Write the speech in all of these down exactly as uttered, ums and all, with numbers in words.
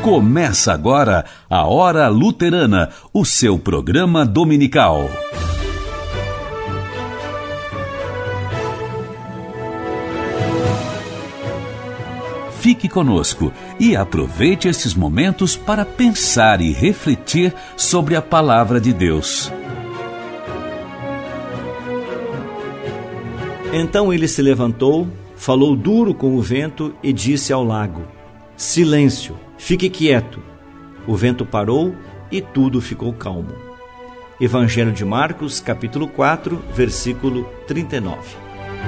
Começa agora a Hora Luterana, o seu programa dominical. Fique conosco e aproveite esses momentos para pensar e refletir sobre a Palavra de Deus. Então ele se levantou, falou duro com o vento e disse ao lago: Silêncio, fique quieto. O vento parou e tudo ficou calmo. Evangelho de Marcos, capítulo quatro, versículo trinta e nove.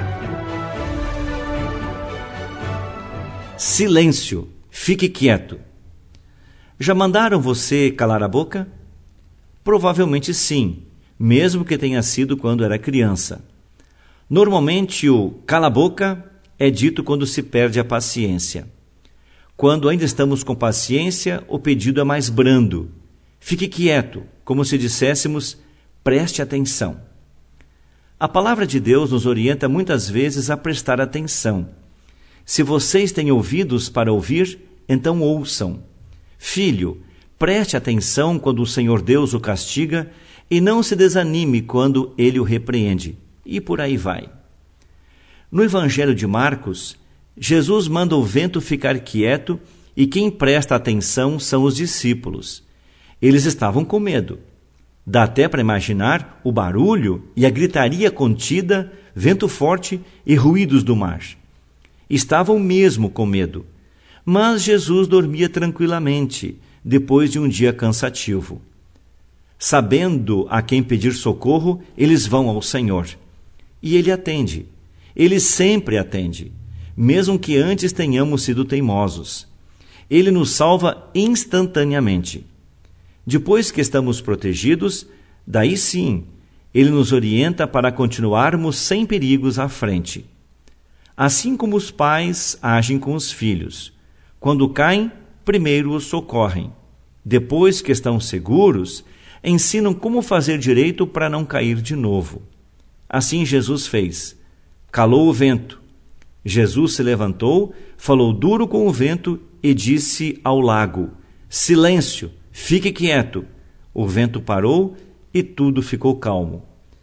Silêncio, fique quieto. Já mandaram você calar a boca? Provavelmente sim, mesmo que tenha sido quando era criança. Normalmente o cala a boca é dito quando se perde a paciência. Quando ainda estamos com paciência, o pedido é mais brando. Fique quieto, como se disséssemos, preste atenção. A palavra de Deus nos orienta muitas vezes a prestar atenção. Se vocês têm ouvidos para ouvir, então ouçam. Filho, preste atenção quando o Senhor Deus o castiga e não se desanime quando ele o repreende. E por aí vai. No Evangelho de Marcos, Jesus manda o vento ficar quieto e quem presta atenção são os discípulos. Eles estavam com medo. Dá até para imaginar o barulho e a gritaria contida, vento forte e ruídos do mar. Estavam mesmo com medo. Mas Jesus dormia tranquilamente, depois de um dia cansativo. Sabendo a quem pedir socorro, eles vão ao Senhor. E ele atende. Ele sempre atende, mesmo que antes tenhamos sido teimosos. Ele nos salva instantaneamente. Depois que estamos protegidos, daí sim, ele nos orienta para continuarmos sem perigos à frente. Assim como os pais agem com os filhos. Quando caem, primeiro os socorrem. Depois que estão seguros, ensinam como fazer direito para não cair de novo. Assim Jesus fez. Calou o vento. Jesus se levantou, falou duro com o vento e disse ao lago: Silêncio, fique quieto. O vento parou e tudo ficou calmo.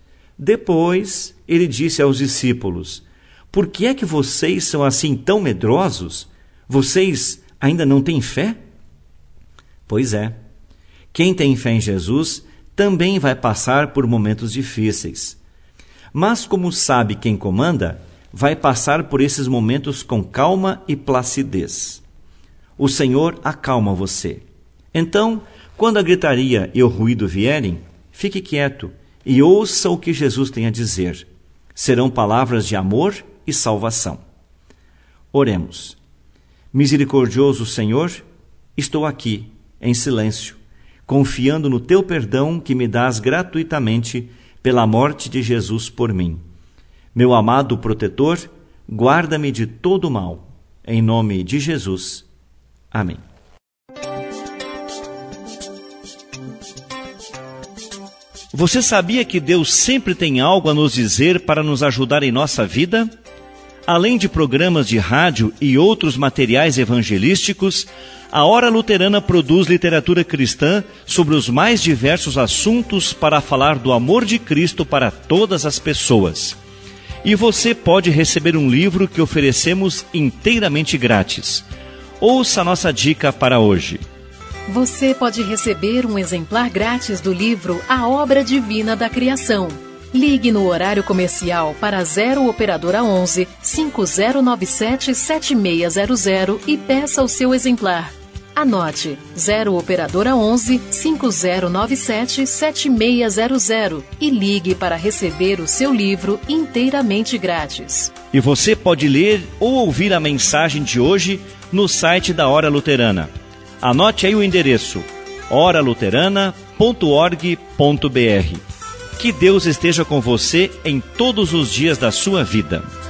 Depois ele disse aos discípulos: Por que é que vocês são assim tão medrosos? Vocês ainda não têm fé? Pois é. Quem tem fé em Jesus também vai passar por momentos difíceis. Mas como sabe quem comanda, vai passar por esses momentos com calma e placidez. O Senhor acalma você. Então, quando a gritaria e o ruído vierem, fique quieto e ouça o que Jesus tem a dizer. Serão palavras de amor e salvação. Oremos. Misericordioso Senhor, estou aqui, em silêncio, confiando no teu perdão que me dás gratuitamente pela morte de Jesus por mim. Meu amado protetor, guarda-me de todo mal. Em nome de Jesus. Amém. Você sabia que Deus sempre tem algo a nos dizer para nos ajudar em nossa vida? Além de programas de rádio e outros materiais evangelísticos, a Hora Luterana produz literatura cristã sobre os mais diversos assuntos para falar do amor de Cristo para todas as pessoas. E você pode receber um livro que oferecemos inteiramente grátis. Ouça a nossa dica para hoje. Você pode receber um exemplar grátis do livro A Obra Divina da Criação. Ligue no horário comercial para zero Operadora onze, cinco zero nove sete, sete seis zero zero e peça o seu exemplar. Anote zero Operadora onze, cinco zero nove sete, sete seis zero zero e ligue para receber o seu livro inteiramente grátis. E você pode ler ou ouvir a mensagem de hoje no site da Hora Luterana. Anote aí o endereço ora luterana ponto org ponto br. Que Deus esteja com você em todos os dias da sua vida.